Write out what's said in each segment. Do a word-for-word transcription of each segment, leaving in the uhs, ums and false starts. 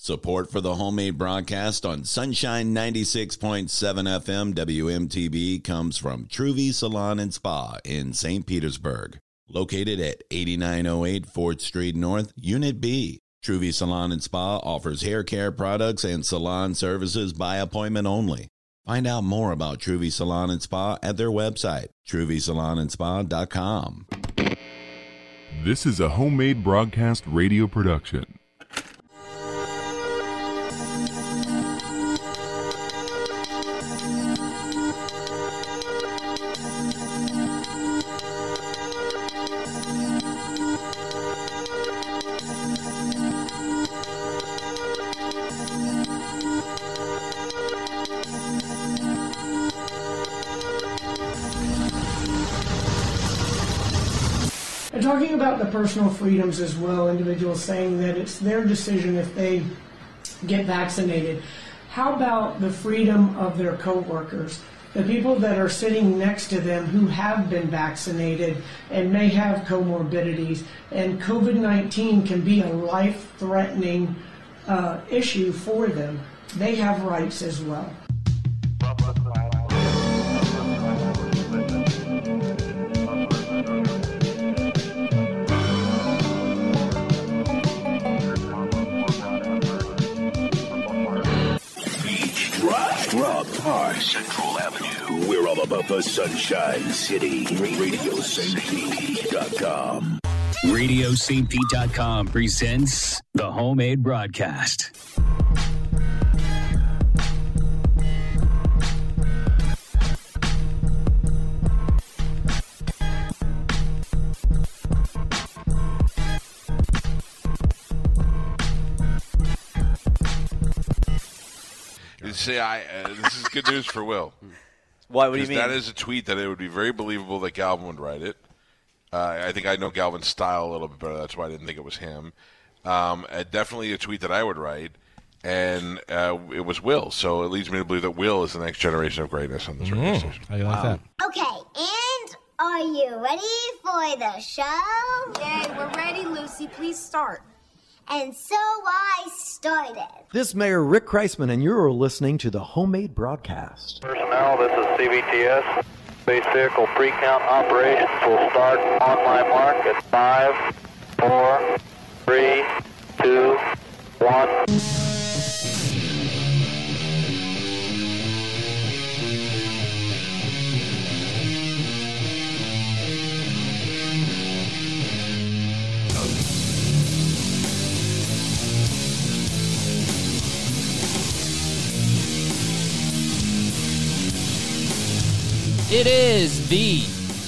Support for the homemade broadcast on Sunshine ninety-six point seven F M W M T B comes from Truvy Salon and Spa in Saint Petersburg, located at eighty-nine oh eight fourth Street North, Unit B. Truvy Salon and Spa offers hair care products and salon services by appointment only. Find out more about Truvy Salon and Spa at their website, truvy salon and spa dot com. This is a homemade broadcast radio production. And talking about the personal freedoms as well, individuals saying that it's their decision if they get vaccinated. How about the freedom of their coworkers, the people that are sitting next to them who have been vaccinated and may have comorbidities, and COVID nineteen can be a life-threatening uh, issue for them. They have rights as well. Park, Central Avenue. We're all about the Sunshine City. radio saint pete dot com. radio saint pete dot com presents the homemade broadcast. See, I uh, this is good news for Will. Why? What do you mean? That is a tweet that it would be very believable that Galvin would write it. Uh, I think I know Galvin's style a little bit better. That's why I didn't think it was him. Um, uh, definitely a tweet that I would write, and uh, it was Will. So it leads me to believe that Will is the next generation of greatness on this radio Mm, station. I like that. Okay, and are you ready for the show? Yay, we're ready, Lucy. Please start. And so I started. This is Mayor Rick Kreisman, and you're listening to the homemade broadcast. Personnel, this is C B T S. Space vehicle pre-count operations will start on my mark at five, four, three, two, one. It is the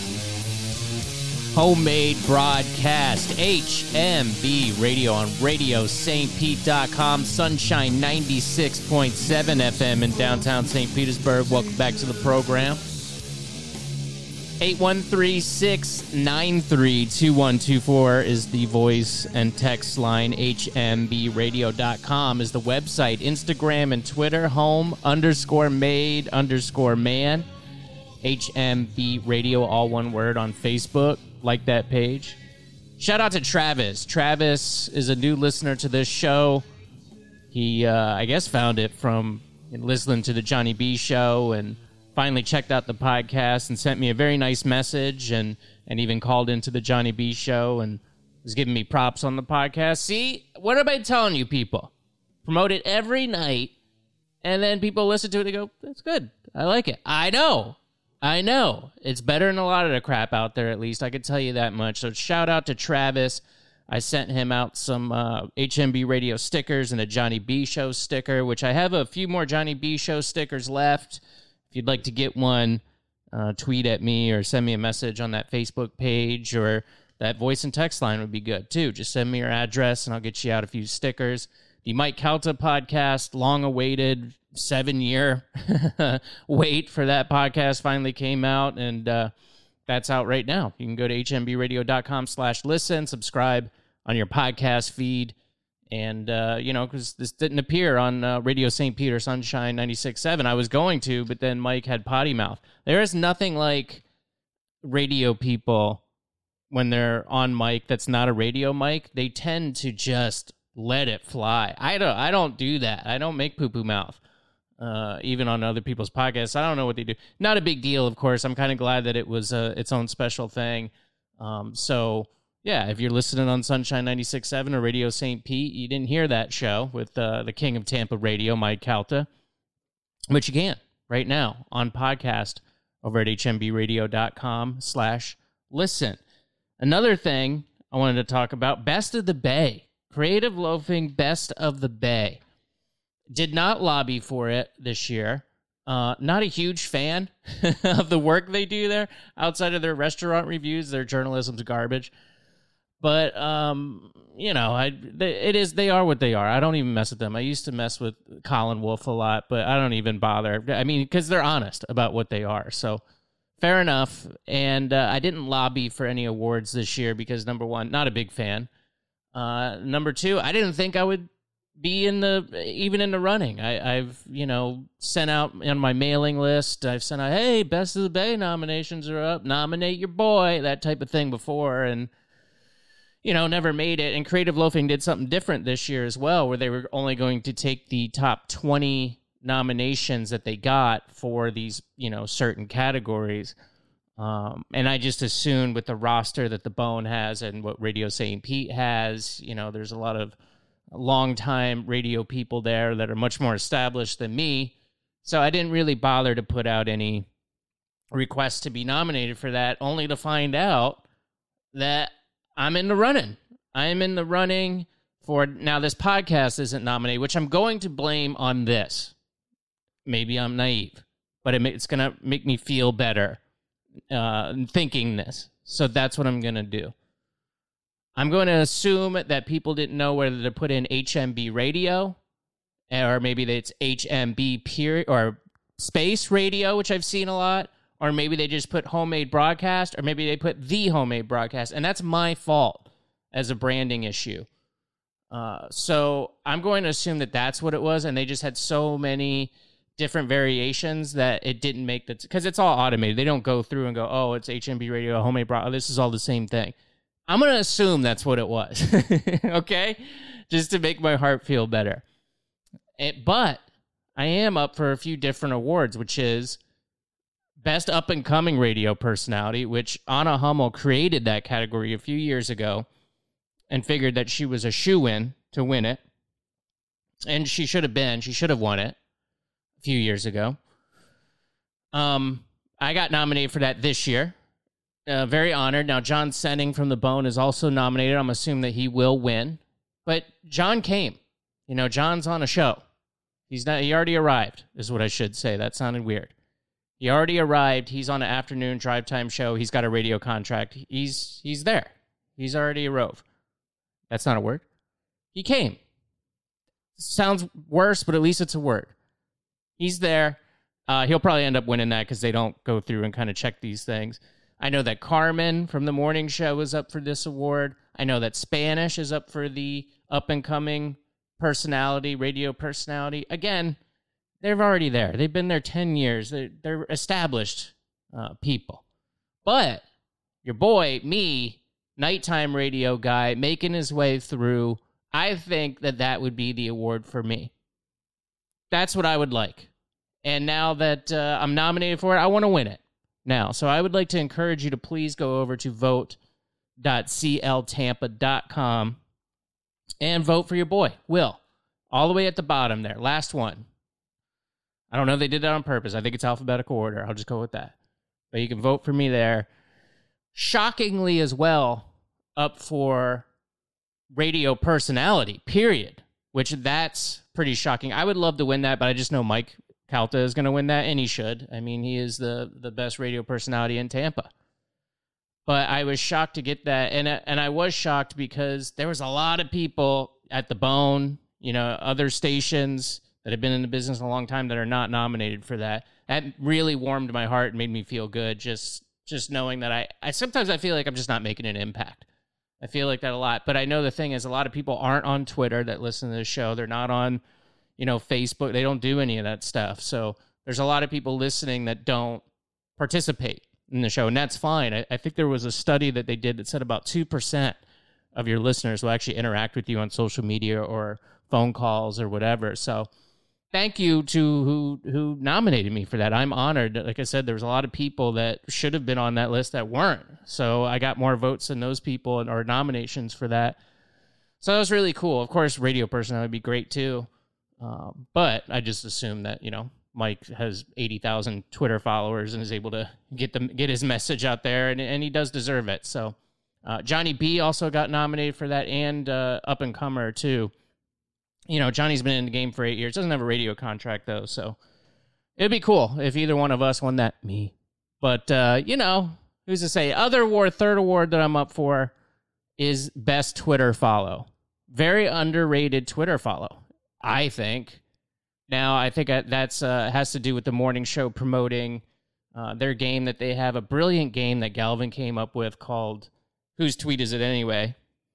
homemade broadcast, H M B Radio on radio saint pete dot com, Sunshine ninety-six point seven F M in downtown Saint Petersburg. Welcome back to the program. eight one three, six nine three, two one two four is the voice and text line. H M B radio dot com is the website. Instagram and Twitter, home underscore made underscore man. H M B Radio, all one word, on Facebook. Like that page. Shout out to Travis. Travis is a new listener to this show. He, uh, I guess, found it from listening to the Johnny B show and finally checked out the podcast and sent me a very nice message and, and even called into the Johnny B show and was giving me props on the podcast. See, what am I telling you, people? Promote it every night, and then people listen to it and go, that's good. I like it. I know. I know. It's better than a lot of the crap out there, at least. I can tell you that much. So shout out to Travis. I sent him out some uh, H M B Radio stickers and a Johnny B Show sticker, which I have a few more Johnny B Show stickers left. If you'd like to get one, uh, tweet at me or send me a message on that Facebook page, or that voice and text line would be good, too. Just send me your address, and I'll get you out a few stickers. The Mike Calta podcast, long-awaited, seven-year wait for that podcast finally came out, and uh, that's out right now. You can go to H M B radio dot com slash listen, subscribe on your podcast feed, and, uh, you know, because this didn't appear on uh, Radio Saint Peter, Sunshine ninety-six point seven. I was going to, but then Mike had potty mouth. There is nothing like radio people when they're on mic that's not a radio mic. They tend to just let it fly. I don't I don't do that. I don't make poo-poo mouth, uh, even on other people's podcasts. I don't know what they do. Not a big deal, of course. I'm kind of glad that it was uh, its own special thing. Um, so, yeah, if you're listening on Sunshine ninety-six point seven or Radio Saint Pete, you didn't hear that show with uh, the king of Tampa radio, Mike Calta, but you can right now on podcast over at hmbradio.com slash listen. Another thing I wanted to talk about, Best of the Bay. Creative Loafing Best of the Bay. Did not lobby for it this year. Uh, not a huge fan of the work they do there. Outside of their restaurant reviews, their journalism's garbage. But, um, you know, I they, it is they are what they are. I don't even mess with them. I used to mess with Colin Wolfe a lot, but I don't even bother. I mean, because they're honest about what they are. So, fair enough. And uh, I didn't lobby for any awards this year because, number one, not a big fan. Uh, number two, I didn't think I would be in the even in the running. I, I've you know sent out on my mailing list. I've sent out, hey, Best of the Bay nominations are up. Nominate your boy, that type of thing before, and you know never made it. And Creative Loafing did something different this year as well, where they were only going to take the top twenty nominations that they got for these you know certain categories. Um, and I just assumed with the roster that the Bone has and what Radio Saint Pete has, you know, there's a lot of longtime radio people there that are much more established than me. So I didn't really bother to put out any requests to be nominated for that, only to find out that I'm in the running. I am in the running for, now this podcast isn't nominated, which I'm going to blame on this. Maybe I'm naive, but it, it's going to make me feel better. Uh, thinking this. So that's what I'm going to do. I'm going to assume that people didn't know whether to put in H M B radio or maybe it's H M B period or space radio, which I've seen a lot, or maybe they just put homemade broadcast, or maybe they put the homemade broadcast, and that's my fault as a branding issue. Uh, so I'm going to assume that that's what it was, and they just had so many different variations that it didn't make the, because it's all automated. They don't go through and go, oh, it's H M B radio, homemade broadcast. This is all the same thing. I'm going to assume that's what it was. Okay? Just to make my heart feel better. It, but I am up for a few different awards, which is Best Up-and-Coming Radio Personality, which Anna Hummel created that category a few years ago and figured that she was a shoo-in to win it. And she should have been. She should have won it a few years ago. Um, I got nominated for that this year. Uh, very honored. Now, John Senning from The Bone is also nominated. I'm assuming that he will win. But John came. You know, John's on a show. He's not. He already arrived, is what I should say. That sounded weird. He already arrived. He's on an afternoon drive time show. He's got a radio contract. He's he's there. He's already a rove. That's not a word. He came. Sounds worse, but at least it's a word. He's there. Uh, he'll probably end up winning that because they don't go through and kind of check these things. I know that Carmen from the morning show is up for this award. I know that Spanish is up for the up-and-coming personality, radio personality. Again, they're already there. They've been there ten years. They're, they're established uh, people. But your boy, me, nighttime radio guy, making his way through, I think that that would be the award for me. That's what I would like. And now that uh, I'm nominated for it, I want to win it now. So I would like to encourage you to please go over to vote dot c l tampa dot com and vote for your boy, Will. All the way at the bottom there. Last one. I don't know if they did that on purpose. I think it's alphabetical order. I'll just go with that. But you can vote for me there. Shockingly as well, up for radio personality, period. Which that's pretty shocking. I would love to win that, but I just know Mike Calta is going to win that, and he should. I mean, he is the, the best radio personality in Tampa. But I was shocked to get that, and and I was shocked because there was a lot of people at the Bone, you know, other stations that have been in the business a long time that are not nominated for that. That really warmed my heart and made me feel good, just just knowing that I, I sometimes I feel like I'm just not making an impact. I feel like that a lot. But I know the thing is a lot of people aren't on Twitter that listen to this show. They're not on, you know, Facebook. They don't do any of that stuff. So there's a lot of people listening that don't participate in the show, and that's fine. I, I think there was a study that they did that said about two percent of your listeners will actually interact with you on social media or phone calls or whatever. So thank you to who who nominated me for that. I'm honored. Like I said, there was a lot of people that should have been on that list that weren't. So I got more votes than those people and or nominations for that. So that was really cool. Of course, radio personality would be great too. Um, but I just assumed that, you know, Mike has eighty thousand Twitter followers and is able to get them get his message out there, and, and he does deserve it. So uh, Johnny B also got nominated for that, and uh, Up and Comer too. You know, Johnny's been in the game for eight years. Doesn't have a radio contract, though, so it'd be cool if either one of us won that. Me. But, uh, you know, who's to say? Other award, third award that I'm up for is Best Twitter Follow. Very underrated Twitter follow, I think. Now, I think that's uh, has to do with the morning show promoting uh, their game that they have, a brilliant game that Galvin came up with called Whose Tweet Is It Anyway?,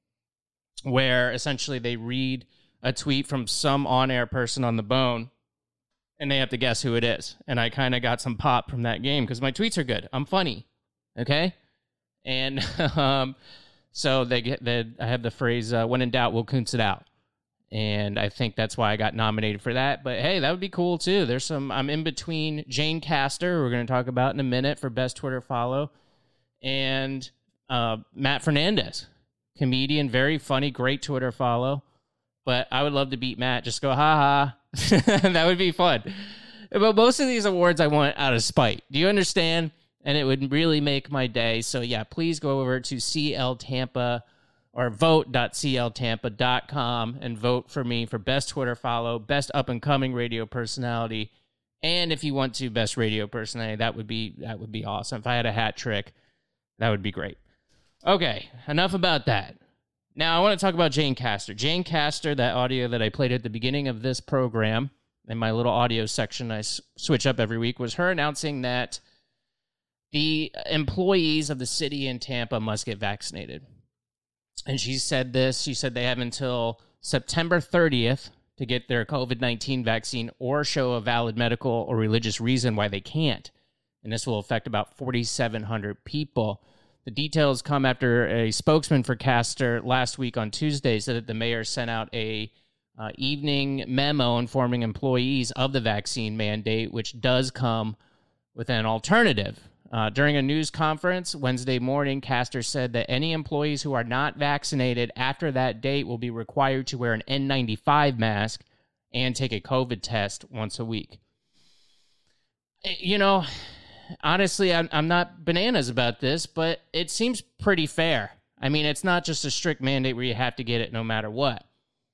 where essentially they read a tweet from some on-air person on the bone, and they have to guess who it is. And I kind of got some pop from that game because my tweets are good. I'm funny, okay? And um, so they get the I have the phrase, uh, when in doubt, we'll coons it out. And I think that's why I got nominated for that. But, hey, that would be cool, too. There's some, I'm in between Jane Castor, who we're going to talk about in a minute for Best Twitter Follow, and uh, Matt Fernandez, comedian, very funny, great Twitter follow. But I would love to beat Matt. Just go, ha ha. That would be fun. But most of these awards I want out of spite. Do you understand? And it would really make my day. So, yeah, please go over to C L Tampa or vote dot c l tampa dot com and vote for me for Best Twitter Follow, Best Up-and-Coming Radio Personality, and if you want to, Best Radio Personality. That would be that would be awesome. If I had a hat trick, that would be great. Okay, enough about that. Now, I want to talk about Jane Castor. Jane Castor, that audio that I played at the beginning of this program, in my little audio section I s- switch up every week, was her announcing that the employees of the city in Tampa must get vaccinated. And she said this, she said they have until September thirtieth to get their covid nineteen vaccine or show a valid medical or religious reason why they can't. And this will affect about forty-seven hundred people. The details come after a spokesman for Castor last week on Tuesday said that the mayor sent out a uh, evening memo informing employees of the vaccine mandate, which does come with an alternative. Uh, during a news conference Wednesday morning, Castor said that any employees who are not vaccinated after that date will be required to wear an N ninety-five mask and take a COVID test once a week. You know, honestly, I'm, I'm not bananas about this, but it seems pretty fair. I mean, it's not just a strict mandate where you have to get it no matter what.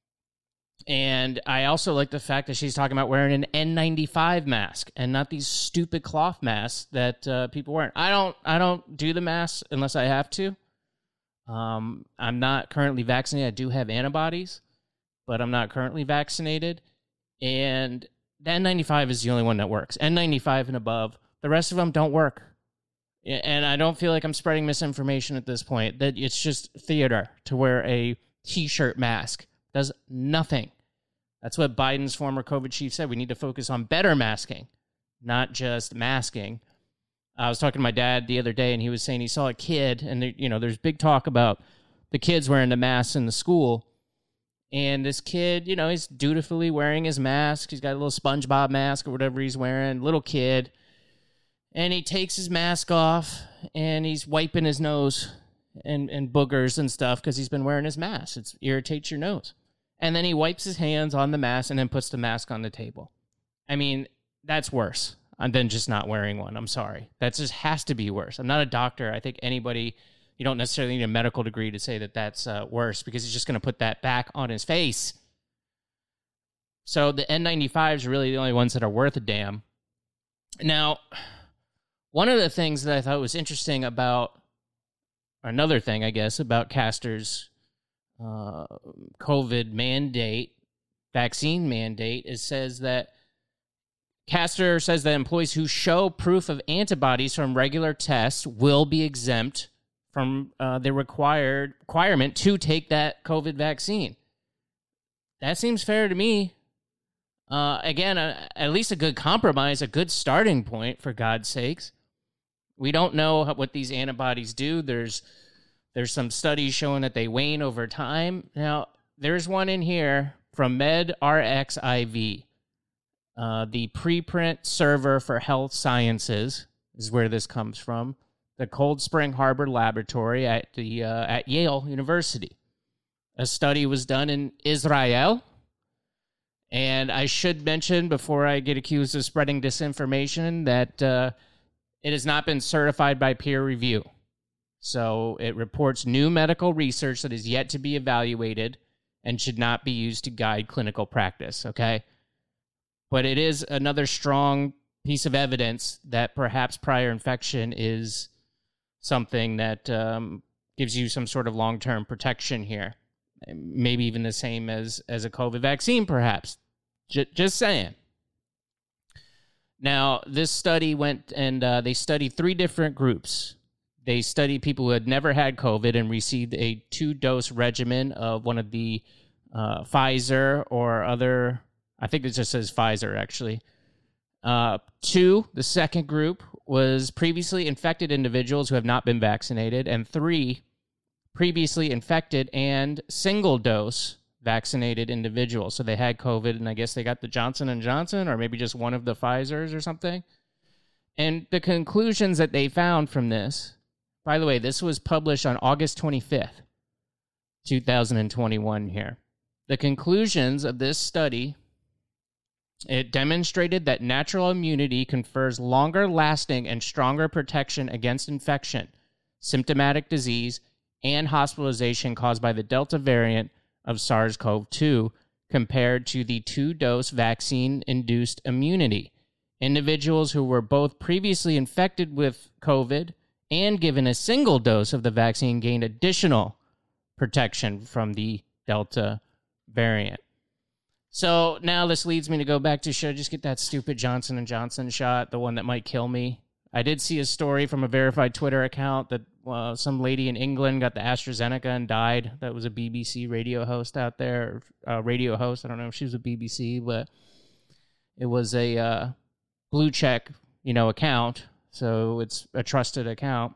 And I also like the fact that she's talking about wearing an N ninety-five mask and not these stupid cloth masks that uh, people wear. I don't I don't do the masks unless I have to. Um, I'm not currently vaccinated. I do have antibodies, but I'm not currently vaccinated. And the N ninety-five is the only one that works. N ninety-five and above. The rest of them don't work. And I don't feel like I'm spreading misinformation at this point. That it's just theater to wear a T-shirt mask. Does nothing. That's what Biden's former COVID chief said. We need to focus on better masking, not just masking. I was talking to my dad the other day, and he was saying he saw a kid, and there, you know, there's big talk about the kids wearing the masks in the school. And this kid, you know, he's dutifully wearing his mask. He's got a little SpongeBob mask or whatever he's wearing, little kid. And he takes his mask off, and he's wiping his nose and, and boogers and stuff because he's been wearing his mask. It irritates your nose. And then he wipes his hands on the mask and then puts the mask on the table. I mean, that's worse than just not wearing one. I'm sorry. That just has to be worse. I'm not a doctor. I think anybody, you don't necessarily need a medical degree to say that that's uh, worse because he's just going to put that back on his face. So the N ninety-fives are really the only ones that are worth a damn. Now, one of the things that I thought was interesting about, another thing, I guess, about Castor's uh, COVID mandate, vaccine mandate, is says that Castor says that employees who show proof of antibodies from regular tests will be exempt from uh, the required requirement to take that COVID vaccine. That seems fair to me. Uh, again, uh, at least a good compromise, a good starting point, for God's sakes. We don't know what these antibodies do. There's There's some studies showing that they wane over time. Now, there's one in here from MedRxiv, uh, the preprint server for health sciences is where this comes from. The Cold Spring Harbor Laboratory at the uh, at Yale University. A study was done in Israel. And I should mention, before I get accused of spreading disinformation, that uh, it has not been certified by peer review. So it reports new medical research that is yet to be evaluated and should not be used to guide clinical practice, okay? But it is another strong piece of evidence that perhaps prior infection is something that um, gives you some sort of long-term protection here. Maybe even the same as, as a COVID vaccine, perhaps. J- just saying. Now, this study went and uh, they studied three different groups. They studied people who had never had COVID and received a two-dose regimen of one of the uh, Pfizer or other, I think it just says Pfizer, actually. Uh, two, the second group was previously infected individuals who have not been vaccinated. And three, previously infected and single-dose vaccinated individuals. So they had COVID, and I guess they got the Johnson and Johnson, or maybe just one of the Pfizers or something. And the conclusions that they found from this, by the way, this was published on August twenty-fifth, two thousand twenty-one here. The conclusions of this study, it demonstrated that natural immunity confers longer-lasting and stronger protection against infection, symptomatic disease, and hospitalization caused by the Delta variant of SARS-C o V two compared to the two-dose vaccine-induced immunity. Individuals who were both previously infected with COVID and given a single dose of the vaccine gained additional protection from the Delta variant. So now this leads me to go back to, should I just get that stupid Johnson and Johnson shot, the one that might kill me? I did see a story from a verified Twitter account that uh, some lady in England got the AstraZeneca and died. That was a B B C radio host out there, uh, radio host. I don't know if she was a B B C, but it was a uh, blue check, you know, account. So it's a trusted account.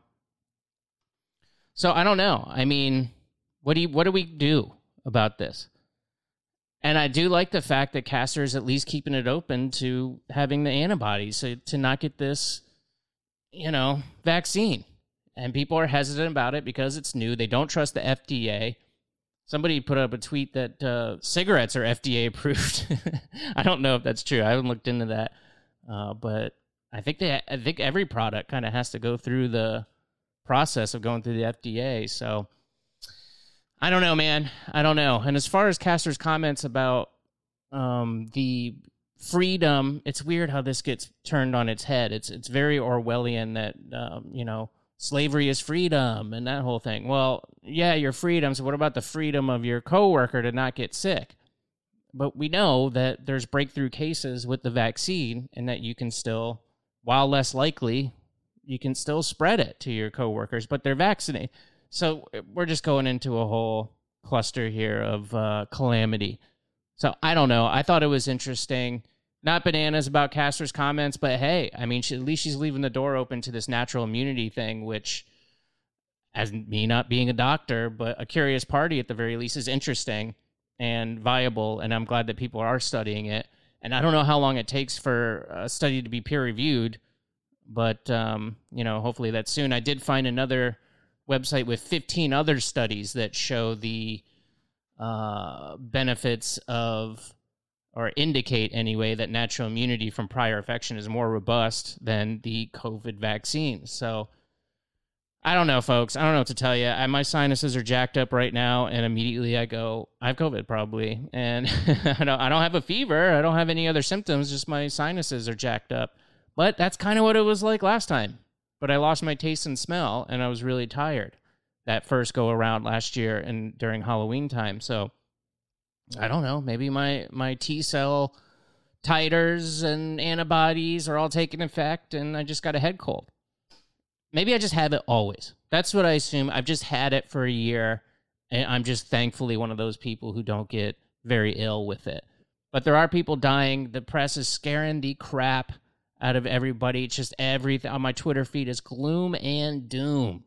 So I don't know. I mean, what do you, what do we do about this? And I do like the fact that Castor is at least keeping it open to having the antibodies, so to not get this, you know, vaccine. And people are hesitant about it because it's new. They don't trust the F D A. Somebody put up a tweet that uh, cigarettes are F D A approved. I don't know if that's true. I haven't looked into that. Uh, but I think they, I think every product kind of has to go through the process of going through the F D A. So I don't know, man. I don't know. And as far as Castor's comments about um, the freedom, it's weird how this gets turned on its head. It's it's very Orwellian that, um, you know, slavery is freedom and that whole thing. Well, yeah, your freedom. So what about the freedom of your coworker to not get sick? But we know that there's breakthrough cases with the vaccine and that you can still, while less likely, you can still spread it to your coworkers, but they're vaccinated. So we're just going into a whole cluster here of uh, calamity. So I don't know. I thought it was interesting. Not bananas about Castor's comments, but hey, I mean, she, at least she's leaving the door open to this natural immunity thing, which, as me not being a doctor, but a curious party at the very least, is interesting and viable, and I'm glad that people are studying it. And I don't know how long it takes for a study to be peer-reviewed, but, um, you know, hopefully that's soon. I did find another website with fifteen other studies that show the uh, benefits of, or indicate anyway, that natural immunity from prior infection is more robust than the COVID vaccine. So I don't know, folks. I don't know what to tell you. I, my sinuses are jacked up right now, and immediately I go, I have COVID probably. And I, don't, I don't have a fever. I don't have any other symptoms. Just my sinuses are jacked up. But that's kind of what it was like last time. But I lost my taste and smell, and I was really tired that first go around last year and during Halloween time. So I don't know. Maybe my, my T-cell titers and antibodies are all taking effect, and I just got a head cold. Maybe I just have it always. That's what I assume. I've just had it for a year, and I'm just thankfully one of those people who don't get very ill with it. But there are people dying. The press is scaring the crap out of everything. It's just everything on my Twitter feed is gloom and doom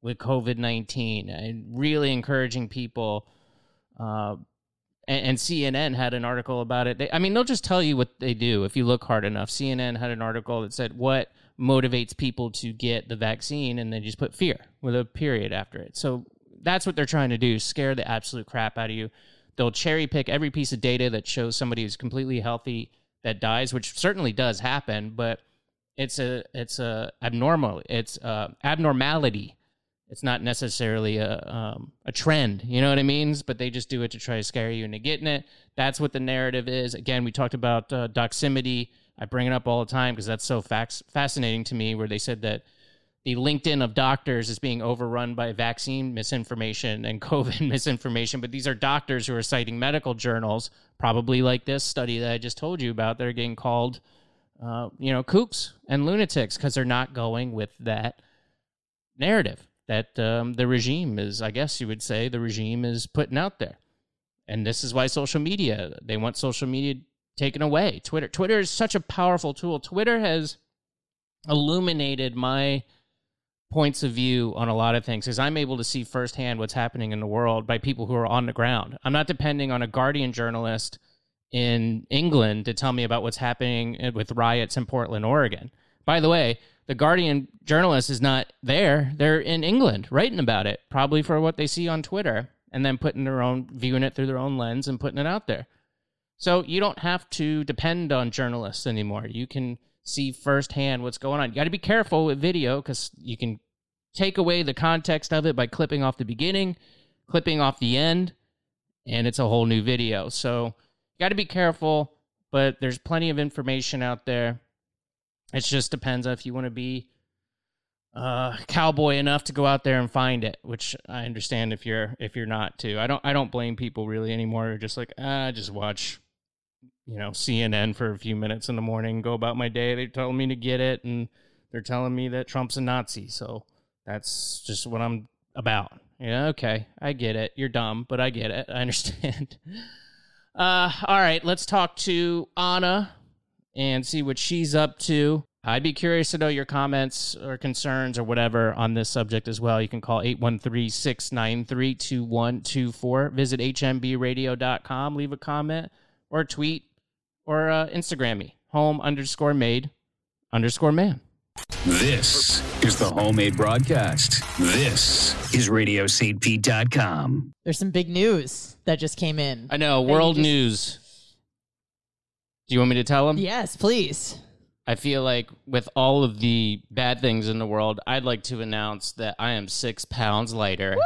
with COVID nineteen, and really encouraging people. Uh, and, and C N N had an article about it. They, I mean, they'll just tell you what they do if you look hard enough. C N N had an article that said what motivates people to get the vaccine, and they just put fear with a period after it. So that's what they're trying to do, scare the absolute crap out of you. They'll cherry pick every piece of data that shows somebody who's completely healthy that dies, which certainly does happen, but it's a it's a abnormal it's a abnormality. It's not necessarily a um, a trend, you know what I mean? But they just do it to try to scare you into getting it. That's what the narrative is. Again, we talked about uh, Doximity. I bring it up all the time because that's so fax- fascinating to me, where they said that the LinkedIn of doctors is being overrun by vaccine misinformation and COVID misinformation, but these are doctors who are citing medical journals, probably like this study that I just told you about. They're getting called, uh, you know, kooks and lunatics because they're not going with that narrative that um, the regime is, I guess you would say, the regime is putting out there. And this is why social media, they want social media taken away. Twitter. Twitter is such a powerful tool. Twitter has illuminated my points of view on a lot of things because I'm able to see firsthand what's happening in the world by people who are on the ground. I'm not depending on a Guardian journalist in England to tell me about what's happening with riots in Portland, Oregon. By the way, the Guardian journalist is not there. They're in England writing about it, probably for what they see on Twitter, and then putting their own, viewing it through their own lens and putting it out there. So you don't have to depend on journalists anymore. You can see firsthand what's going on. You got to be careful with video because you can take away the context of it by clipping off the beginning, clipping off the end, and it's a whole new video. So you got to be careful, but there's plenty of information out there. It just depends on if you want to be uh, cowboy enough to go out there and find it, which I understand if you're if you're not too. I don't I don't blame people really anymore. They're just like, ah, just watch, you know, C N N for a few minutes in the morning, go about my day. They're telling me to get it, and they're telling me that Trump's a Nazi. So that's just what I'm about. Yeah, okay, I get it. You're dumb, but I get it. I understand. uh, all right, let's talk to Anna and see what she's up to. I'd be curious to know your comments or concerns or whatever on this subject as well. You can call eight one three, six nine three, two one two four. Visit H M B radio dot com. Leave a comment or tweet or uh, Instagram me. Home underscore made underscore man. This is the Homemade Broadcast. This is radio saint pete dot com. There's some big news that just came in. I know, world just... news. Do you want me to tell them? Yes, please. I feel like with all of the bad things in the world, I'd like to announce that I am six pounds lighter.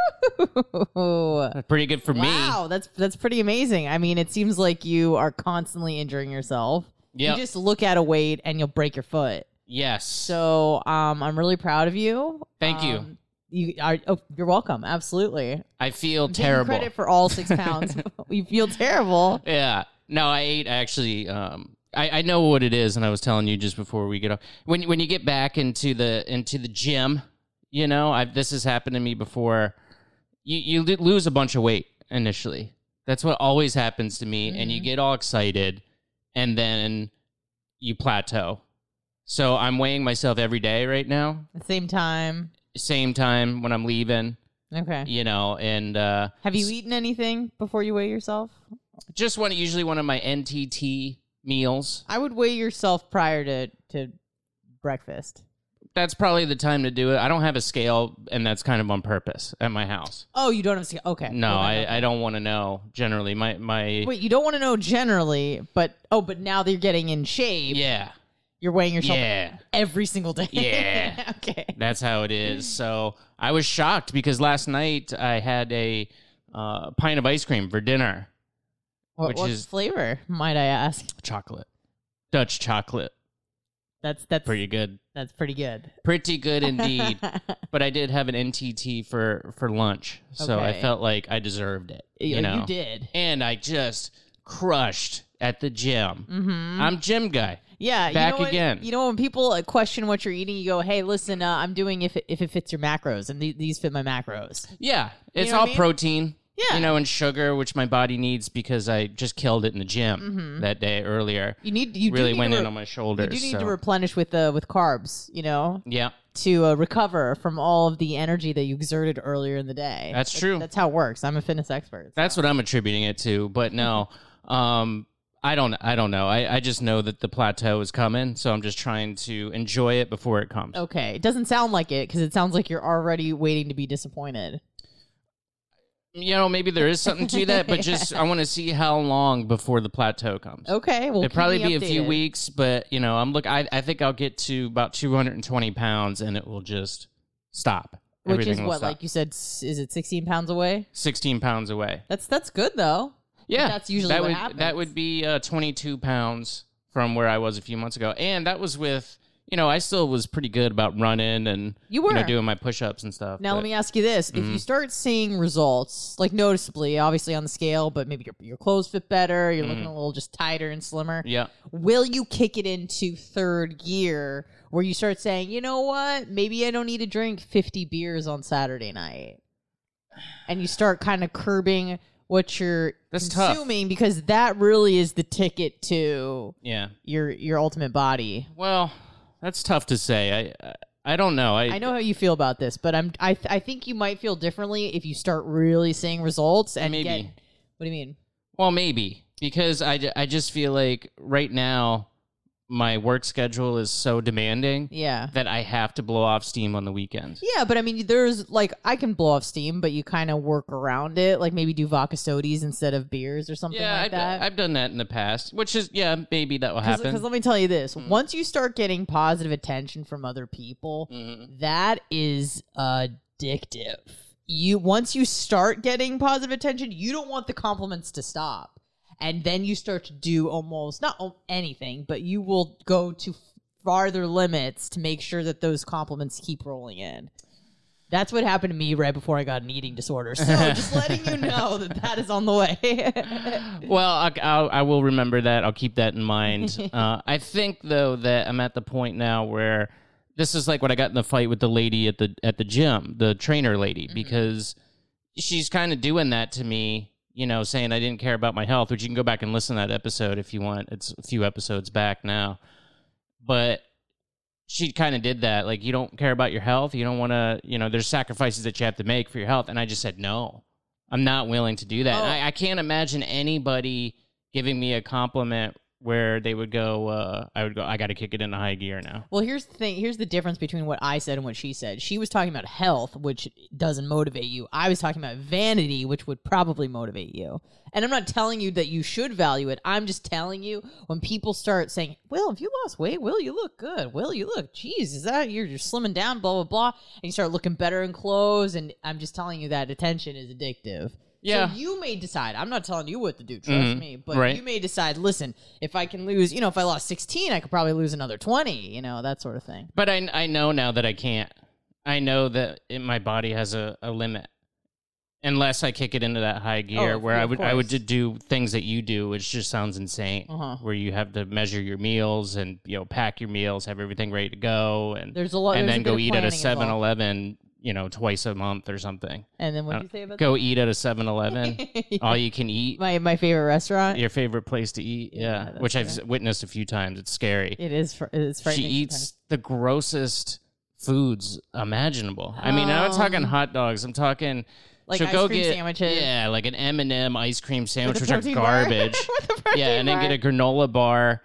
Woo! Pretty good for wow, me. Wow, that's that's pretty amazing. I mean, it seems like you are constantly injuring yourself. Yep. You just look at a weight and you'll break your foot. Yes. So um, I'm really proud of you. Thank um, you. You are. Oh, you're welcome. Absolutely. I feel I'm terrible. Taking credit for all six pounds. You feel terrible. Yeah. No, I ate actually. Um, I, I know what it is, and I was telling you just before we get off. When when you get back into the into the gym, you know, I've, this has happened to me before. You you lose a bunch of weight initially. That's what always happens to me, mm-hmm. and you get all excited, and then you plateau. So I'm weighing myself every day right now. At the same time. Same time when I'm leaving. Okay. You know, and uh, have you eaten anything before you weigh yourself? Just one, usually one of my N T T meals. I would weigh yourself prior to, to breakfast. That's probably the time to do it. I don't have a scale, and that's kind of on purpose at my house. Oh, you don't have a scale? Okay. No, okay, I, okay. I don't want to know generally. My my. Wait, you don't want to know generally, but oh, but now that you're getting in shape. Yeah. You're weighing yourself yeah. every single day. Yeah. Okay. That's how it is. So I was shocked because last night I had a uh, pint of ice cream for dinner. What, which what is flavor, might I ask? Chocolate. Dutch chocolate. That's that's pretty good. That's pretty good. Pretty good indeed. But I did have an N T T for, for lunch, so okay. I felt like I deserved it. You, you know, you did, and I just crushed at the gym. Mm-hmm. I'm gym guy. Yeah, back you know again. When, you know when people question what you're eating, you go, "Hey, listen, uh, I'm doing if it, if it fits your macros, and th- these fit my macros." Yeah, it's you know all I mean? protein. Yeah. You know, and sugar, which my body needs because I just killed it in the gym mm-hmm. that day earlier. You need you really do need went re- in on my shoulders. You do need so. to replenish with uh, with carbs, you know? Yeah. To uh, recover from all of the energy that you exerted earlier in the day. That's that's, true. That's how it works. I'm a fitness expert. So. That's what I'm attributing it to. But no, um, I don't. I don't know. I, I just know that the plateau is coming, so I'm just trying to enjoy it before it comes. Okay. It doesn't sound like it because it sounds like you're already waiting to be disappointed. You know, maybe there is something to that, but just I want to see how long before the plateau comes. Okay, well, it'll probably be updated. a few weeks, but you know, I'm look. I I think I'll get to about two hundred twenty pounds, and it will just stop. Which Everything is will what, stop. like you said, s- is it sixteen pounds away? sixteen pounds away. That's that's good though. Yeah, But that's usually that what would happens. that would be uh, twenty-two pounds from where I was a few months ago, and that was with. You know, I still was pretty good about running and You were. know, doing my push-ups and stuff. Now but- let me ask you this: Mhm. if you start seeing results, like noticeably, obviously on the scale, but maybe your your clothes fit better, you're looking Mhm. a little just tighter and slimmer. Yeah. Will you kick it into third gear where you start saying, you know what, maybe I don't need to drink fifty beers on Saturday night, and you start kind of curbing what you're That's tough. consuming because that really is the ticket to Yeah. your your ultimate body. Well, that's tough to say. I I, I don't know. I I know how you feel about this, but I'm I th- I think you might feel differently if you start really seeing results and Maybe. get. What do you mean? Well, maybe because I, ju- I just feel like right now my work schedule is so demanding Yeah. that I have to blow off steam on the weekends. Yeah, but I mean, there's like I can blow off steam, but you kind of work around it, like maybe do vodka sodas instead of beers or something Yeah, like I've, that. I've done that in the past, which is yeah, maybe that will happen. Because let me tell you this: Mm. once you start getting positive attention from other people, Mhm. that is addictive. You once you start getting positive attention, you don't want the compliments to stop, and then you start to do almost not al- anything, but you will go to farther limits to make sure that those compliments keep rolling in. That's what happened to me right before I got an eating disorder. So just letting you know that that is on the way. Well, I, I'll, I will remember that. I'll keep that in mind. uh, I think though that I'm at the point now where this is like what I got in the fight with the lady at the at the gym, the trainer lady, Mm-hmm. because she's kind of doing that to me. You know, saying I didn't care about my health, which you can go back and listen to that episode if you want. It's a few episodes back now, but she kind of did that. Like, you don't care about your health. You don't want to, you know, there's sacrifices that you have to make for your health. And I just said, no, I'm not willing to do that. Oh. And I, I can't imagine anybody giving me a compliment where they would go, uh, I would go, I got to kick it into high gear now. Well, here's the thing. Here's the difference between what I said and what she said. She was talking about health, which doesn't motivate you. I was talking about vanity, which would probably motivate you. And I'm not telling you that you should value it. I'm just telling you when people start saying, Will, if you lost weight, Will, you look good. Will, you look, geez, is that, you're, you're slimming down, blah, blah, blah. And you start looking better in clothes. And I'm just telling you that attention is addictive. Yeah. So you may decide. I'm not telling you what to do, trust Mhm. me. But Right. you may decide, listen, if I can lose, you know, if I lost sixteen, I could probably lose another twenty, you know, that sort of thing. But I, I know now that I can't. I know that it, my body has a, a limit. Unless I kick it into that high gear, Oh, where yeah, I of would I would course. just do things that you do, which just sounds insane. Uh-huh. Where you have to measure your meals and you know pack your meals, have everything ready to go, and There's a lot- and there's then a bit go of eat at a planning involved. seven eleven, you know, twice a month or something. And then what Uh, did you say about go that? eat at a seven eleven, all you can eat, My my favorite restaurant. your favorite place to eat, yeah, that's which I've fair. witnessed a few times. It's scary. It is. Fr- it's She frightening. eats sometimes. the grossest foods imaginable. I mean, I'm not talking Um, hot dogs. I'm talking Like she'll ice go cream get sandwiches. yeah, like an M and M ice cream sandwich, a which are protein bar? garbage. With a protein yeah, and then bar? get a granola bar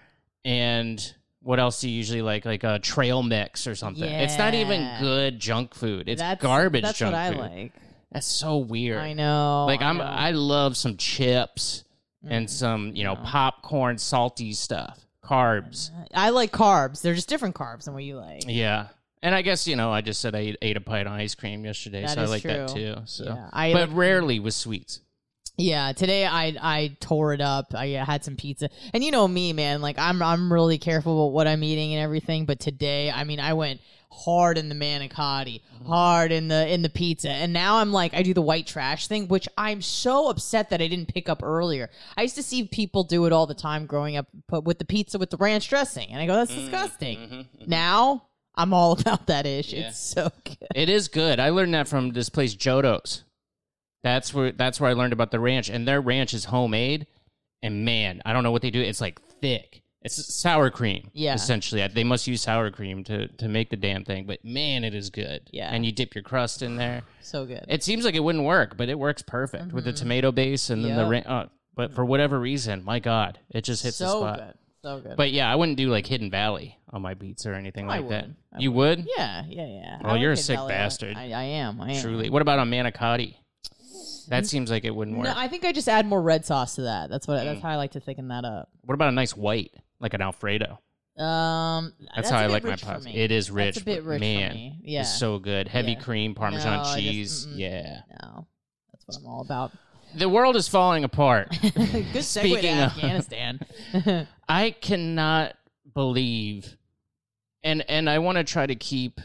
and what else do you usually like? Like a trail mix or something. It's not even Yeah. good junk food. It's That's- garbage That's junk what I food. like. That's so weird. I know. Like I I'm know. I love some chips and some, you know, popcorn, salty stuff. Carbs. I like carbs. They're just different carbs than what you like. Yeah. And I guess, you know, I just said I ate, ate a pint of ice cream yesterday, That so I is like that true. too. So, Yeah, I but like- rarely with sweets. Yeah, today I I tore it up. I uh, had some pizza, and you know me, man. Like I'm I'm really careful about what I'm eating and everything. But today, I mean, I went hard in the manicotti, hard in the in the pizza, and now I'm like I do the white trash thing, which I'm so upset that I didn't pick up earlier. I used to see people do it all the time growing up, but with the pizza with the ranch dressing, and I go, that's disgusting. Now I'm all about that ish. Yeah. It's so good. It is good. I learned that from this place, Jodo's. That's where that's where I learned about the ranch, and their ranch is homemade. And man, I don't know what they do. It's like thick. It's sour cream, Yeah. essentially. They must use sour cream to, to make the damn thing, but man, it is good. Yeah. And you dip your crust in there. So good. It seems like it wouldn't work, but it works perfect with the tomato base and then the Yep. ra- uh, but for whatever reason, my God, it just hits so the spot. good. So good. But yeah, I wouldn't do like Hidden Valley on my beats or anything I like that. would. I You would? yeah, yeah, yeah. Oh, I you're a like sick Hidden Valley. bastard. I, I am. I am. Truly. What about on manicotti? That seems like it wouldn't work. No, I think I just add more red sauce to that. That's what. That's how I like to thicken that up. What about a nice white, like an Alfredo? Um, That's, that's how a I bit like my rich for pasta. me. It is rich. That's a bit but rich man, for me. Yeah, it's so good. Heavy Yeah. cream, Parmesan No, I just- cheese. mm-mm. yeah. No, that's what I'm all about. The world is falling apart. Good segue Speaking to of- Afghanistan. I cannot believe, and and I want to try to keep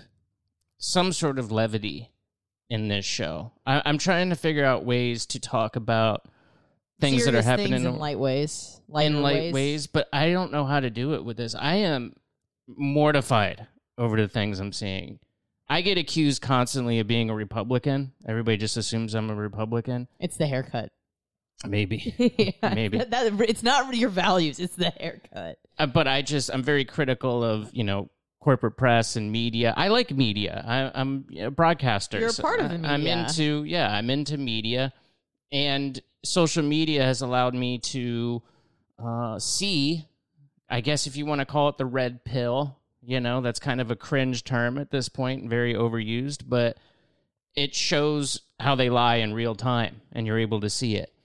some sort of levity in this show. I, I'm trying to figure out ways to talk about things that are Serious happening things in light ways, lighter in light ways. ways, but I don't know how to do it with this. I am mortified over the things I'm seeing. I get accused constantly of being a Republican. Everybody just assumes I'm a Republican. It's the haircut. Maybe. Yeah, Maybe. that, that- it's not your values; it's the haircut. Uh, but I just, I'm very critical of, you know, corporate press and media. I like media. I, I'm a broadcaster. You're a so part of the I- I'm media. into, yeah, I'm into media. And social media has allowed me to uh, see, I guess if you want to call it the red pill, you know, that's kind of a cringe term at this point, and very overused, but it shows how they lie in real time, and you're able to see it.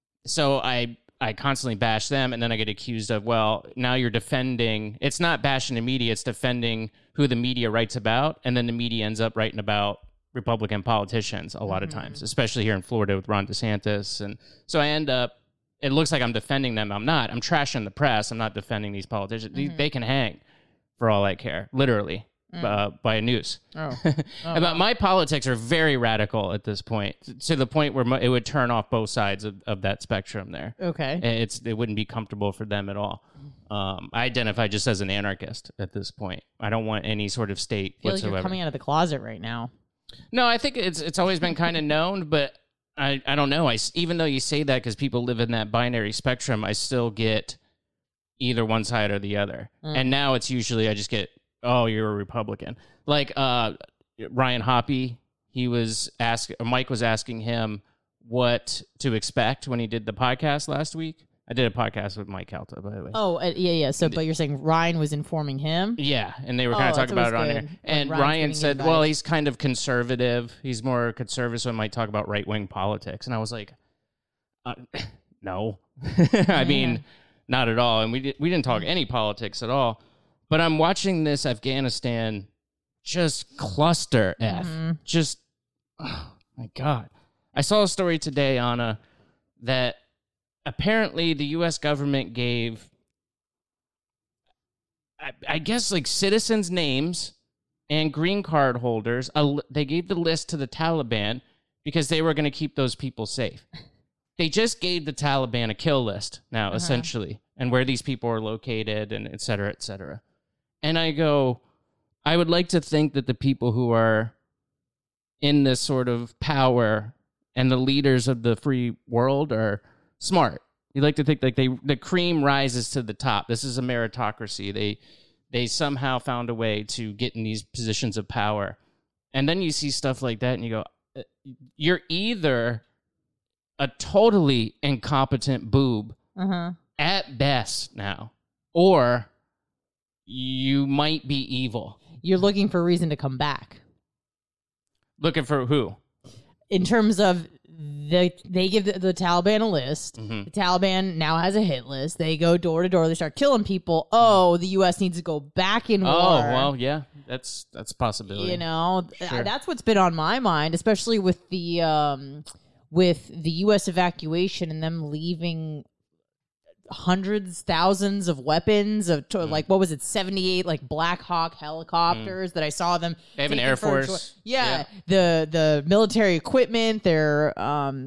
So I I constantly bash them, and then I get accused of, well, now you're defending. It's not bashing the media, it's defending who the media writes about, and then the media ends up writing about Republican politicians a lot of times, especially here in Florida with Ron DeSantis. And so I end up, it looks like I'm defending them. I'm not. I'm trashing the press. I'm not defending these politicians. They- They can hang for all I care, literally, uh, by a noose. Oh. But my politics are very radical at this point, to the point where mo- it would turn off both sides of, of that spectrum there. Okay. It's It wouldn't be comfortable for them at all. Um, I identify just as an anarchist at this point. I don't want any sort of state I feel like whatsoever. you're coming out of the closet right now. No, I think it's it's always been kind of known, but I, I don't know. I, s- even though you say that because people live in that binary spectrum, I still get either one side or the other. Mm. And now it's usually I just get, oh, you're a Republican. Like uh, Ryan Hoppe, he was ask Mike was asking him what to expect when he did the podcast last week. I did a podcast with Mike Calta, by the way. Oh, uh, yeah, yeah. So, but you're saying Ryan was informing him? Yeah, and they were Oh, kind of talking that's about it on always there. good, when And Ryan's Ryan giving said, you well, advice. he's kind of conservative. He's more conservative, so he might talk about right-wing politics. And I was like, uh, no. I mean, not at all. And we, di- we didn't talk any politics at all. But I'm watching this Afghanistan just cluster F. Mm-hmm. Just, oh, my God. I saw a story today, Anna, that apparently the U S government gave, I, I guess, like citizens' names and green card holders. A, li- they gave the list to the Taliban because they were going to keep those people safe. They just gave the Taliban a kill list now, Uh-huh. essentially, and where these people are located and et cetera, et cetera. And I go, I would like to think that the people who are in this sort of power and the leaders of the free world are smart. You like to think like they the cream rises to the top. This is a meritocracy. They they somehow found a way to get in these positions of power. And then you see stuff like that and you go, uh, you're either a totally incompetent boob Uh-huh. at best now, or you might be evil. You're looking for a reason to come back. Looking for who? In terms of the, they give the, the Taliban a list. Mhm. The Taliban now has a hit list. They go door to door. They start killing people. Oh, the U S needs to go back in war. Oh, well, yeah, that's that's a possibility. You know, th- Sure. that's what's been on my mind, especially with the um, with the U S evacuation and them leaving hundreds, thousands of weapons of to, Mm. like what was it, seventy-eight like Black Hawk helicopters that I saw them. They have an taking Air for a Force. tour. Yeah, Yeah. the the military equipment, their um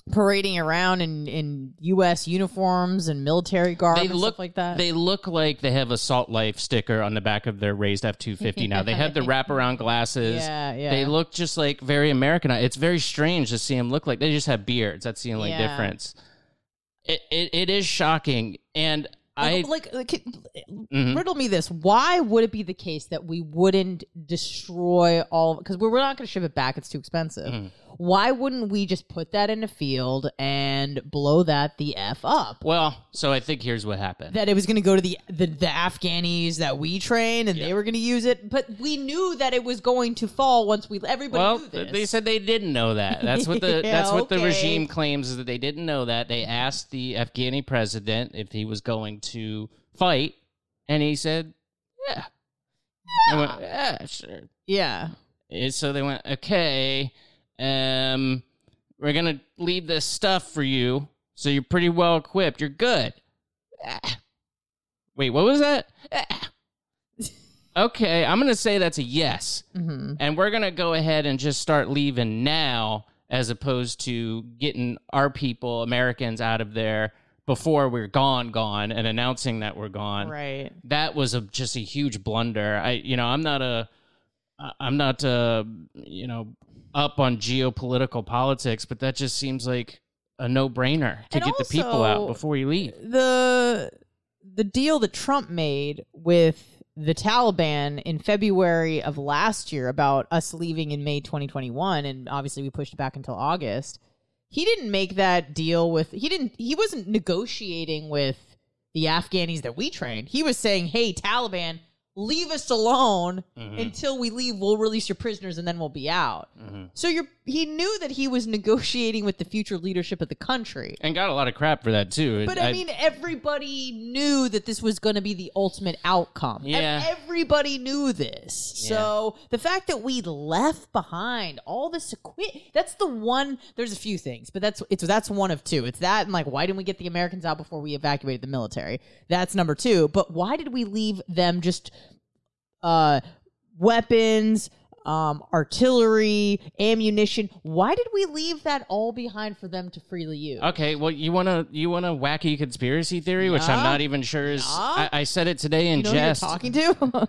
parading around in, in U S uniforms and military garb They and look stuff like that. They look like they have a Salt Life sticker on the back of their raised F two fifty now. They have the wraparound glasses. Yeah, yeah. They look just like very American. It's very strange to see them look like they just have beards. That's the only Yeah. difference. It, it it is shocking, and I like, like, like Mhm. riddle me this: why would it be the case that we wouldn't destroy all? Because we're, we're not going to ship it back; it's too expensive. Mhm. Why wouldn't we just put that in a field and blow that the f up? well, so I think here's what happened. That it was going to go to the, the the Afghanis that we train, and they were going to use it, but we knew that it was going to fall once we. Everybody Well, knew this. they said they didn't know that. That's what the Yeah, that's what the okay. regime claims, is that they didn't know that. They asked the Afghani president if he was going to fight, and he said, "Yeah." I went, "Yeah, sure." Yeah. And so they went, "Okay, um, we're gonna leave this stuff for you, so you're pretty well equipped. You're good." Ah. Wait, what was that? Ah. Okay, I'm gonna say that's a yes, Mhm. and we're gonna go ahead and just start leaving now, as opposed to getting our people, Americans, out of there before we're gone, gone, and announcing that we're gone. Right. That was a just a huge blunder. I, you know, I'm not a, I'm not uh, you know, up on geopolitical politics, but that just seems like a no-brainer to And get the people out also, before you leave. the the deal that Trump made with the Taliban in February of last year about us leaving in May twenty twenty-one, and obviously we pushed it back until August. He didn't make that deal with he didn't he wasn't negotiating with the Afghanis that we trained. He was saying, "Hey, Taliban, leave us alone Mhm. until we leave. We'll release your prisoners and then we'll be out." Mhm. So you're he knew that he was negotiating with the future leadership of the country. And got a lot of crap for that too. But I, mean, everybody knew that this was going to be the ultimate outcome. Ev- Yeah. Everybody knew this. So the fact that we left behind all this equipment, that's the one, there's a few things, but that's it's that's one of two. It's that and like, why didn't we get the Americans out before we evacuated the military? That's number two. But why did we leave them just uh, weapons, um, artillery, ammunition? Why did we leave that all behind for them to freely use? Okay, well, you want to you want a wacky conspiracy theory, which I'm Yeah. not even sure is. Yeah. I, I said it today in You know who you're jest. talking to?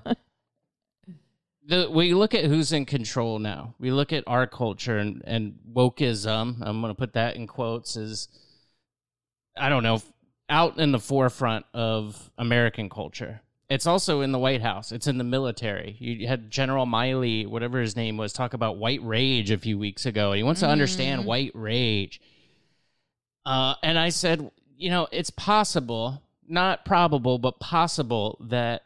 The, we look at who's in control now. We look at our culture and, and wokeism. I'm going to put that in quotes. Is I don't know, out in the forefront of American culture. It's also in the White House. It's in the military. You had General Miley, whatever his name was, talk about white rage a few weeks ago. He wants to understand Mhm. white rage. Uh, and I said, you know, it's possible, not probable, but possible that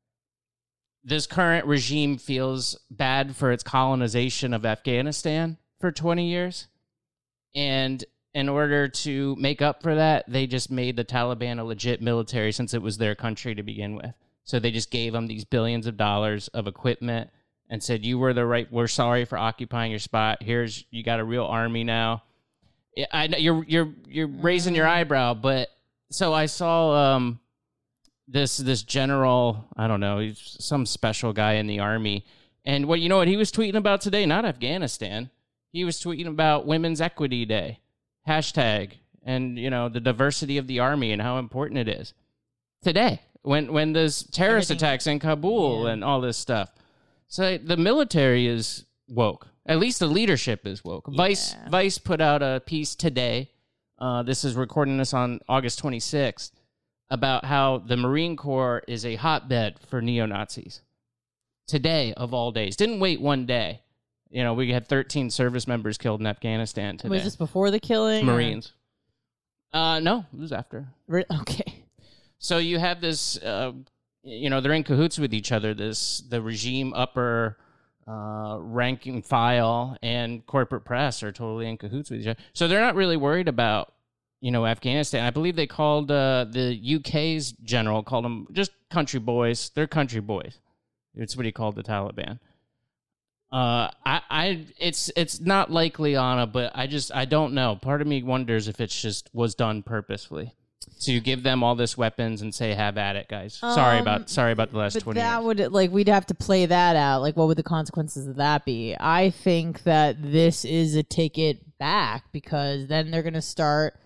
this current regime feels bad for its colonization of Afghanistan for twenty years. And in order to make up for that, they just made the Taliban a legit military since it was their country to begin with. So they just gave them these billions of dollars of equipment and said, you were the right, we're sorry for occupying your spot. Here's, you got a real army now. Yeah, I know you're, you're, you're raising your eyebrow, but so I saw, um, this, this general, I don't know, he's some special guy in the army. And what, you know what he was tweeting about today? Not Afghanistan. He was tweeting about Women's Equity Day. Hashtag, and you know, the diversity of the army and how important it is today when when there's terrorist Everything. attacks in Kabul Yeah. and all this stuff. So the military is woke. At least the leadership is woke. Vice Yeah. Vice put out a piece today. Uh, this is recording this on August twenty-sixth about how the Marine Corps is a hotbed for neo-Nazis. Today of all days, didn't wait one day. You know, we had thirteen service members killed in Afghanistan today. Was this before the killing? or- Marines. Uh, no, it was after. Re- Okay. So you have this, uh, you know, they're in cahoots with each other. This the regime upper uh, ranking file and corporate press are totally in cahoots with each other. So they're not really worried about, you know, Afghanistan. I believe they called uh, the U K's general called them just country boys. They're country boys. It's what he called the Taliban. Uh, I, I, it's, it's not likely, Anna, but I just, I don't know. Part of me wonders if it's just was done purposefully. to give them all this weapons and say, have at it, guys. sorry Um, about sorry about the last But twenty that years. would like we'd have to play that out. Like, what would the consequences of that be? I think that this is a ticket back because then they're going to start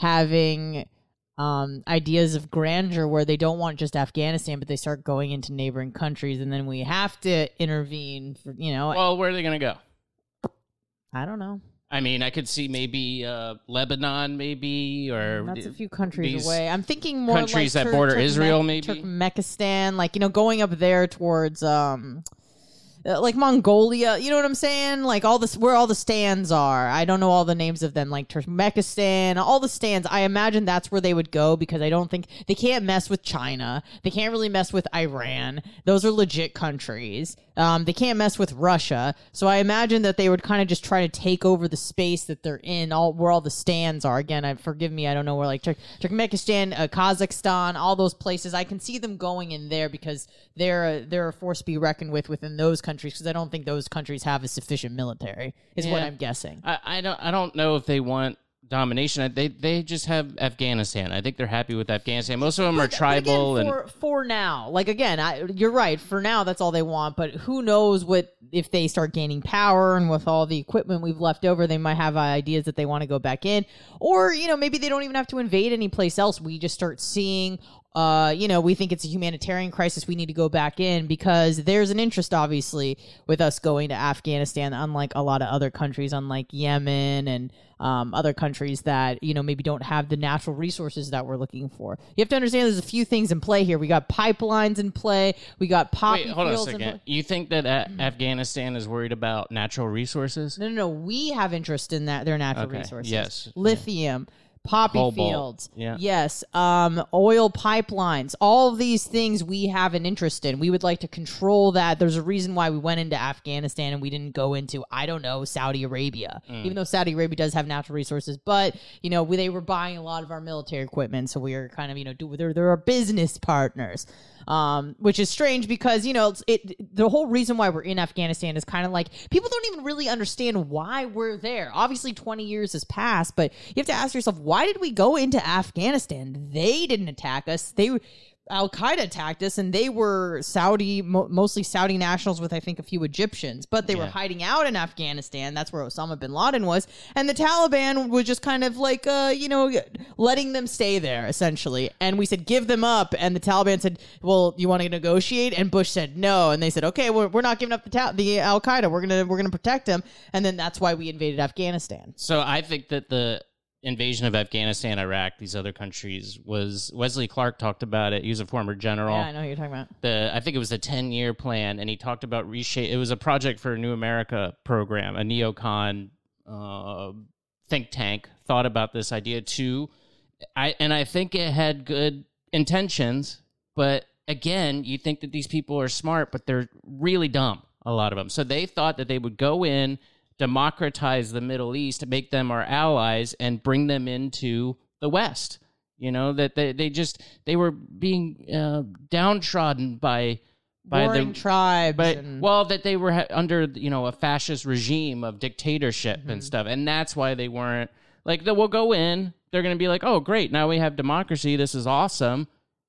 having um, ideas of grandeur where they don't want just Afghanistan, but they start going into neighboring countries, and then we have to intervene. For, you know, Well, where are they going to go? I don't know. I mean, I could see maybe uh, Lebanon, maybe, or That's a few countries these away. I'm thinking more countries like that Tur- border Turkme- Israel, maybe. Turkmenistan, like you know, going up there towards um, uh, like Mongolia. You know what I'm saying? Like all this, where all the stands are. I don't know all the names of them. Like Turkmenistan, all the stands. I imagine that's where they would go because I don't think they can't mess with China. They can't really mess with Iran. Those are legit countries. Um, they can't mess with Russia, so I imagine that they would kind of just try to take over the space that they're in, all where all the stands are. Again, I, forgive me, I don't know where, like Tur- Turkmenistan, uh, Kazakhstan, all those places. I can see them going in there because they're a, they're a force to be reckoned with within those countries. Because I don't think those countries have a sufficient military, is what Yeah. I'm guessing. I, I don't I don't know if they want domination. They they just have Afghanistan. I think they're happy with Afghanistan. Most of them are But tribal again, and for, for now, like again, I, you're right. For now, that's all they want. But who knows what if they start gaining power and with all the equipment we've left over, they might have ideas that they want to go back in, or you know, maybe they don't even have to invade any place else. We just start seeing. Uh, you know, we think it's a humanitarian crisis. We need to go back in because there's an interest, obviously, with us going to Afghanistan, unlike a lot of other countries, unlike Yemen and um, other countries that, you know, maybe don't have the natural resources that we're looking for. You have to understand there's a few things in play here. We got pipelines in play. We got poppy Wait, hold on a fields in second. play. You think that uh, Afghanistan is worried about natural resources? No, no, no. We have interest in that their natural Okay, resources. yes. Lithium. Poppy Cobalt, fields, yeah. yes, um, oil pipelines, all of these things we have an interest in. We would like to control that. There's a reason why we went into Afghanistan and we didn't go into, I don't know, Saudi Arabia, Mm. even though Saudi Arabia does have natural resources. But, you know, we, they were buying a lot of our military equipment, so we were kind of, you know, do, they're, they're our business partners. Um, which is strange because, you know, it's, it the whole reason why we're in Afghanistan is kind of like people don't even really understand why we're there. Obviously, twenty years has passed, but you have to ask yourself, why did we go into Afghanistan? They didn't attack us. They Al-Qaeda attacked us, and they were Saudi, mo- mostly Saudi nationals with, I think, a few Egyptians. But they Yeah. were hiding out in Afghanistan. That's where Osama bin Laden was. And the Taliban was just kind of like, uh, you know, letting them stay there, essentially. And we said, give them up. And the Taliban said, well, you want to negotiate? And Bush said, no. And they said, okay, we're, we're not giving up the ta- the Al-Qaeda. We're going to we're gonna protect them. And then that's why we invaded Afghanistan. So I think that the invasion of Afghanistan, Iraq, these other countries was Wesley Clark talked about it. He was a former general. Yeah, I know who you're talking about. The I think it was a ten-year plan, and he talked about reshape. It was a project for a New America program, a neocon uh, think tank. Thought about this idea too, I and I think it had good intentions, but again, you think that these people are smart, but they're really dumb. A lot of them. So they thought that they would go in, democratize the Middle East, make them our allies, and bring them into the West. You know, that they, they just, they were being uh, downtrodden by by Warring the tribes. but and- well, that they were ha- under, you know, a fascist regime of dictatorship Mm-hmm. and stuff, and that's why they weren't like, they will go in, they're going to be like, oh great, now we have democracy, this is awesome.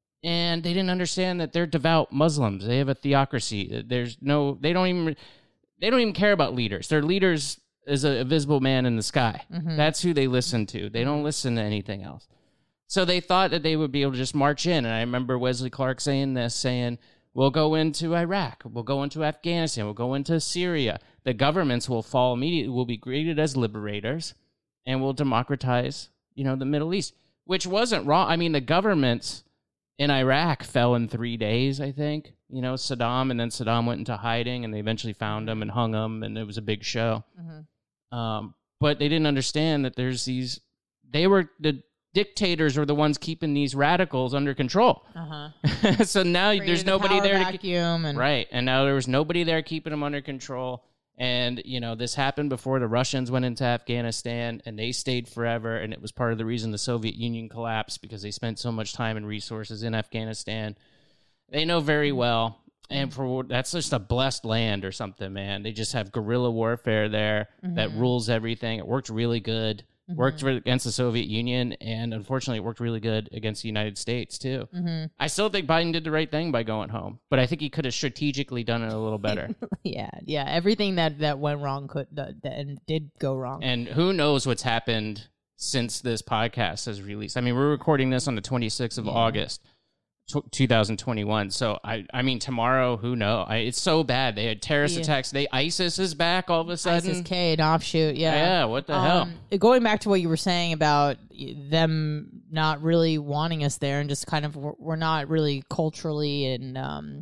And they didn't understand that they're devout Muslims. They have a theocracy. There's no, they don't even, they don't even care about leaders. Their leaders is a visible man in the sky. Mhm. That's who they listen to. They don't listen to anything else. So they thought that they would be able to just march in. And I remember Wesley Clark saying this, saying, we'll go into Iraq. We'll go into Afghanistan. We'll go into Syria. The governments will fall immediately, will be greeted as liberators, and will democratize, you know, the Middle East, which wasn't wrong. I mean, the governments in Iraq fell in three days, I think. You know, Saddam, and then Saddam went into hiding, and they eventually found him and hung him, and it was a big show. Mhm. Um, but they didn't understand that there's these, they were, the dictators were the ones keeping these radicals under control. Uh-huh. So now Created there's a nobody power there to vacuum and right, and now there was nobody there keeping them under control. And you know, this happened before the Russians went into Afghanistan, and they stayed forever, and it was part of the reason the Soviet Union collapsed, because they spent so much time and resources in Afghanistan. They know very well, and for that's just a blessed land or something, man. They just have guerrilla warfare there that Mhm. rules everything. It worked really good. Worked for, against the Soviet Union, and unfortunately, it worked really good against the United States, too. Mm-hmm. I still think Biden did the right thing by going home, but I think he could have strategically done it a little better. yeah, yeah. Everything that, that went wrong could uh, that, and did go wrong. And who knows what's happened since this podcast has released. I mean, we're recording this on the twenty-sixth of yeah. August. twenty twenty-one. So I, I mean, tomorrow, who knows? I, it's so bad. They had terrorist yeah. attacks. They ISIS is back all of a sudden. ISIS K, an offshoot. Yeah. Yeah. What the um, hell? Going back to what you were saying about them not really wanting us there, and just kind of we're, we're not really culturally and um,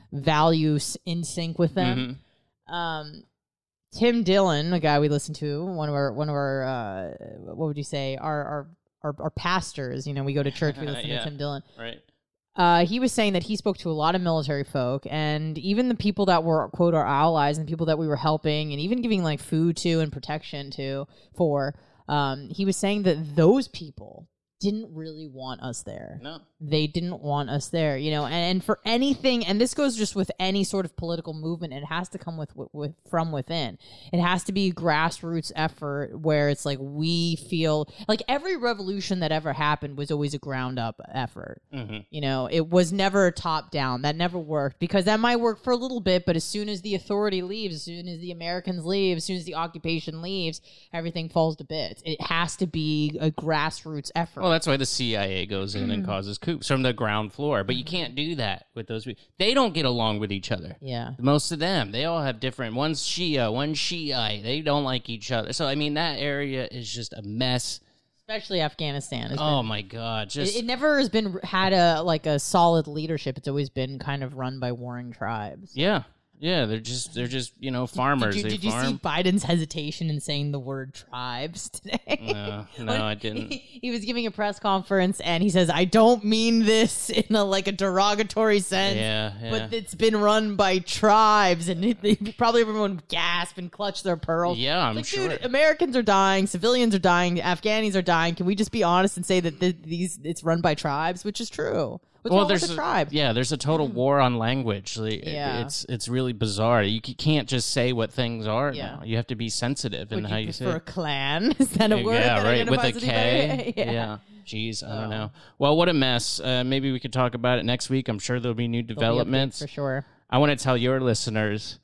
values in sync with them. Mm-hmm. Um, Tim Dillon, a guy we listen to, one of our one of our uh, what would you say? Our our our, our pastors. You know, we go to church. We listen yeah. to Tim Dillon. Right. Uh, he was saying that he spoke to a lot of military folk, and even the people that were, quote, our allies, and people that we were helping and even giving like food to and protection to for, um, he was saying that those people didn't really want us there. No. They didn't want us there, you know, and, and for anything, and this goes just with any sort of political movement, it has to come with, with, with from within. It has to be a grassroots effort where it's like we feel like every revolution that ever happened was always a ground up effort. Mm-hmm. You know, it was never top down. That never worked, because that might work for a little bit, but as soon as the authority leaves, as soon as the Americans leave, as soon as the occupation leaves, everything falls to bits. It has to be a grassroots effort. Well, that's why the C I A goes in and causes coups from the ground floor. But you can't do that with those people. They don't get along with each other. Yeah. Most of them. They all have different... One's Shia, one's Shiite. They don't like each other. So, I mean, that area is just a mess. Especially Afghanistan. It's oh, been, my God. Just it, it never has been... had a like a solid leadership. It's always been kind of run by warring tribes. Yeah. Yeah, they're just, they're just you know, farmers. Did, you, they did you farm. see Biden's hesitation in saying the word tribes today? No, no, I didn't. He, he was giving a press conference, and he says, I don't mean this in a, like a derogatory sense, yeah, yeah. but it's been run by tribes, and it, it, probably everyone gasped and clutched their pearls. Yeah, I'm like, sure. Dude, Americans are dying, civilians are dying, Afghanis are dying. Can we just be honest and say that th- these it's run by tribes, which is true? What's well, wrong there's with the a, tribe? Yeah, there's a total war on language. Like, yeah. It's it's really bizarre. You can't just say what things are yeah. now. You have to be sensitive in Would how you you say it. For a clan? Is that a word? Yeah, that right, with a identifies K. anybody? yeah. yeah. Jeez, I don't know. Well, what a mess. Uh, maybe we could talk about it next week. I'm sure there'll be new developments. Be for sure. I want to tell your listeners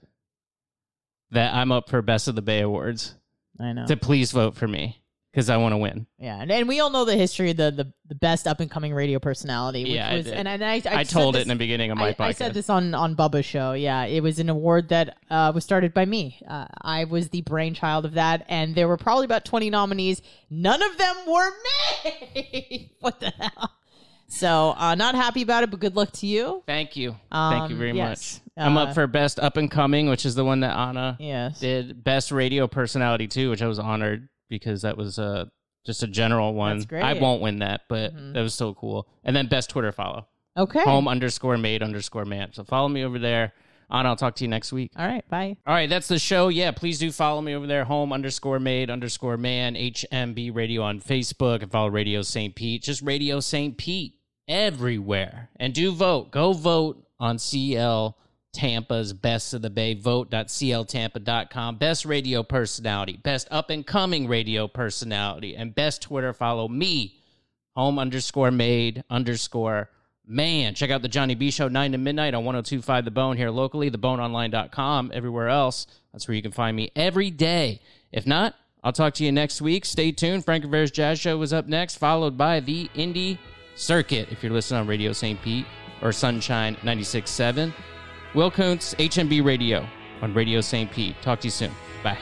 that I'm up for Best of the Bay Awards. I know. To please vote for me, because I want to win. Yeah, and, and we all know the history of the, the, the best up-and-coming radio personality. Which yeah, was, I did. And, and I, I, I told this, it in the beginning of my I, podcast. I said this on, on Bubba's show. Yeah, it was an award that uh, was started by me. Uh, I was the brainchild of that, and there were probably about twenty nominees. None of them were me! What the hell? So, uh, not happy about it, but good luck to you. Thank you. Um, Thank you very yes. much. I'm Uh, up for Best Up and Coming, which is the one that Anna yes. did. Best Radio Personality, too, which I was honored because that was uh, just a general one. That's great. I won't win that, but Mhm. that was so cool. And then Best Twitter follow. Okay. Home underscore made underscore man. So follow me over there. Anna, I'll talk to you next week. All right, bye. All right, that's the show. Yeah, please do follow me over there. Home underscore made underscore man. H M B Radio on Facebook. And follow Radio Saint Pete. Just Radio Saint Pete everywhere. And do vote. Go vote on C L Tampa's Best of the Bay. Vote dot c l tampa dot com. Best radio personality. Best up-and-coming radio personality. And best Twitter follow me. Home underscore made underscore man. Check out the Johnny B Show, nine to midnight on one oh two point five The Bone here locally, the bone online dot com. Everywhere else, that's where you can find me every day. If not, I'll talk to you next week. Stay tuned. Frank Rivera's Jazz Show is up next, followed by the Indie Circuit, if you're listening on Radio Saint Pete or Sunshine ninety-six point seven. Will Kuntz, H M B Radio on Radio Saint Pete. Talk to you soon. Bye.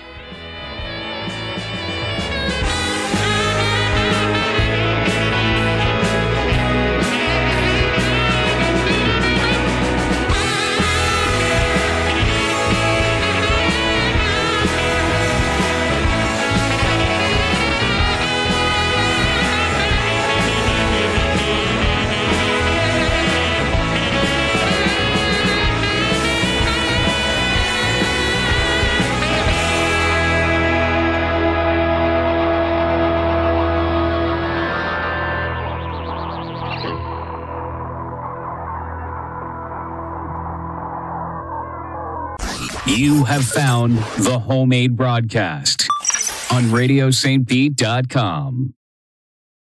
You have found the Homemade Broadcast. on radio st pete dot com.